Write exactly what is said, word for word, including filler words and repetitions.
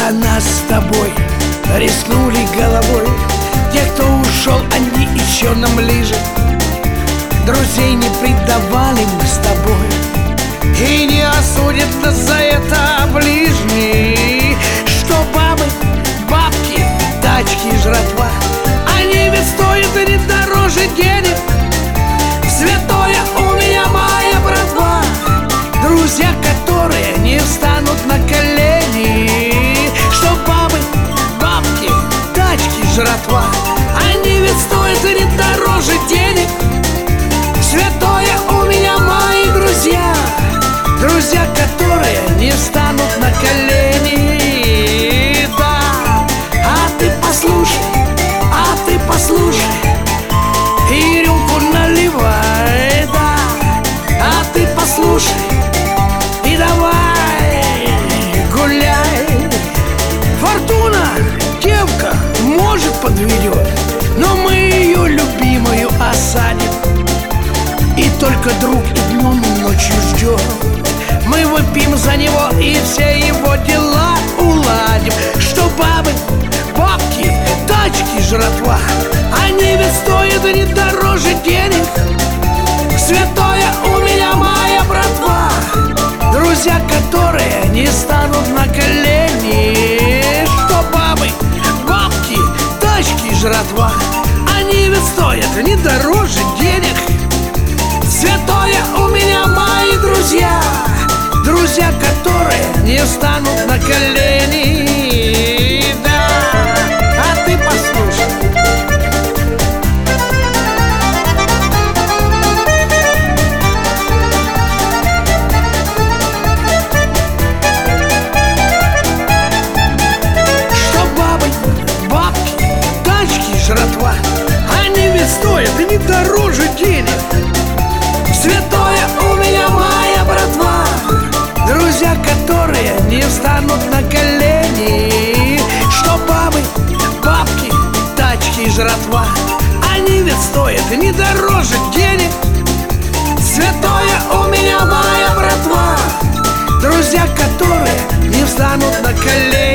за нас с тобой рискнули головой. Те, кто ушел, они еще нам ближе. Друзей не предавали мы с тобой, и не осудят нас за это ближние. Что бабы, бабки, тачки, жратва, они ведь стоят не дороже денег. Святое у меня моя братва, друзья, которые не встанут на колени. Что бабы, бабки, тачки, жратва, они ведь стоят не дороже денег. Святое у меня мои друзья, друзья, которые не встанут на колени. Да, а ты послушай, а ты послушай, и рюмку наливай, да, а ты послушай, и давай гуляй. Фортуна, девка, может подведет, но мы ее любимую осадим. И только друг и днем, и ночью ждем. Мы выпьем за него и все его дела уладим. Что бабы, бабки, тачки, жратва, они ведь стоят не дороже денег. Святое у меня моя братва, друзья, которые не станут на колени. Что бабы, бабки, тачки, жратва, они ведь стоят не дороже денег. Святое у меня мои друзья, друзья, которые не встанут на колени. Да, а ты послушай. Что бабы, бабки, тачки, жратва, они ведь стоят не дороже денег. Святое у меня моя братва, друзья, которые не встанут на колени. Что бабы, бабки, тачки, жратва, они ведь стоят не дороже денег. Святое у меня моя братва, друзья, которые не встанут на колени.